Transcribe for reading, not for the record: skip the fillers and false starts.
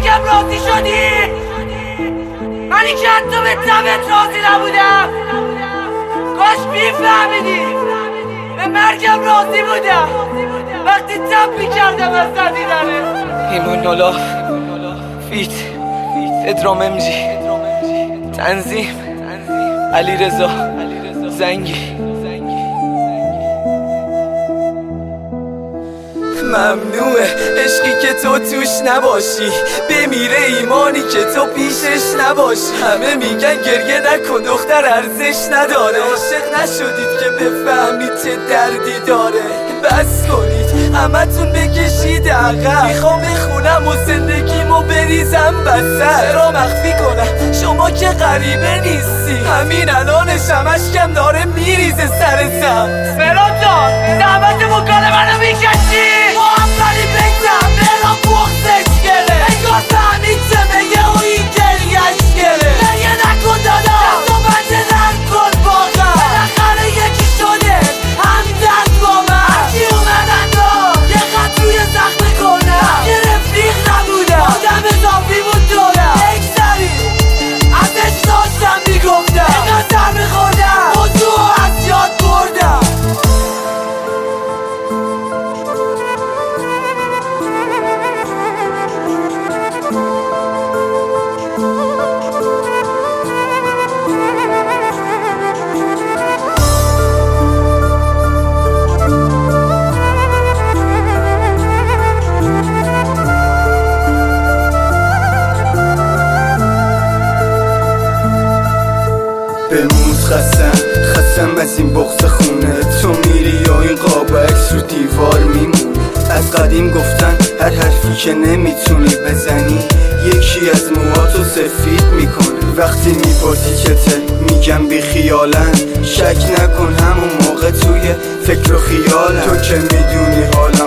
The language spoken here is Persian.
مرگم راضی شدی؟ منی که حتی به تبت راضی نبودم. کاش میفهمیدی به مرگم راضی بودم وقتی تب میکردم از دیدنه. ایمان نولاف فیت ادرام امجی تنظیم علیرضا زنگی. ممنوعه عشقی که تو توش نباشی، بمیره ایمانی که تو پیشش نباشی. همه میگن گریه نکن دختر ارزش نداره. عاشق نشدید که بفهمید چه دردی داره. بس کنید همتون بکشید عقب. میخوام بخونم و زندگیمو بریزم بسر. چرا مخفی کنم شما که غریبه نیستی؟ همین الانش همشکم داره میریزه سر سم. فراد جان زحمت مکال منو میکشی؟ محمدی بگذم برام بغزش گره. انگار فهمید چه میگه و این گریهش گره. نگه نکن دادا دست و بنده نرم کن واقعا. بالاخره یکی شده همدرد با من. هرکی اومدن دا یه خط روی زخم کنم. یه رفیق نبودم آدم اضافی بود دورم. یک سری ازش داشتم میگفتم اینقدر سر میخوردم موضوع از یاد بردم. بموز خستم از این بغض خونه. تو میری یا این قاب عکس رو دیوار میمونه. از قدیم گفتن هر حرفی که نمیتونی بزنی یکی از موهاتو سفید میکنه. وقتی میپرسی چته میگم بی خیالن. شک نکن همون موقع توی فکر و خیالم. تو که میدونی حالم